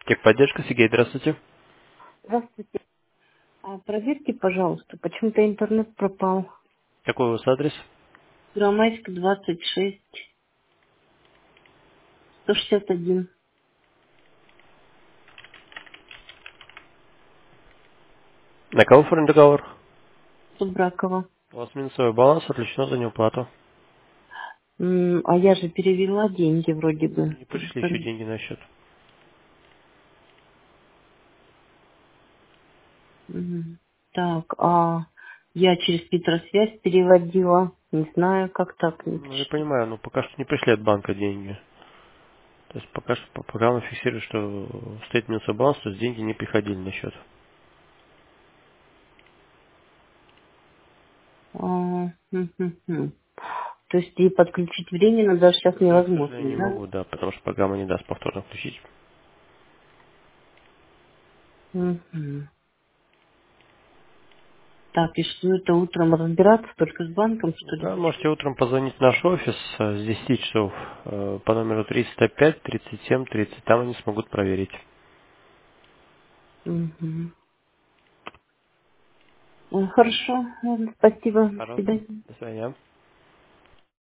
Техподдержка, Сергей, здравствуйте. Здравствуйте. Проверьте, пожалуйста, почему-то интернет пропал. Какой у вас адрес? Первомайск, 26, 161, На кого оформлен договор? Субракова. У вас минусовой баланс, отключено за неуплату. А я же перевела деньги вроде бы. Не пришли еще деньги на счет. Так, я через Петросвязь переводила. Не знаю, как так не Ну, я пришли. понимаю, но пока что не пришли от банка деньги. То есть пока что, пока мы фиксируем, что стоит минусовой баланс, то есть деньги не приходили на счет. Мгм. То есть и подключить временно даже сейчас Пока, к сожалению, невозможно, не да? могу, да, потому что программа не даст повторно включить. Мгм. Так, и что это утром разбираться только с банком, что ли? Да, можете утром позвонить в наш офис с 10 часов по номеру 305 37 30. Там они смогут проверить. Мгм. Хорошо, ладно, спасибо. До Пожалуйста. свидания. До свидания.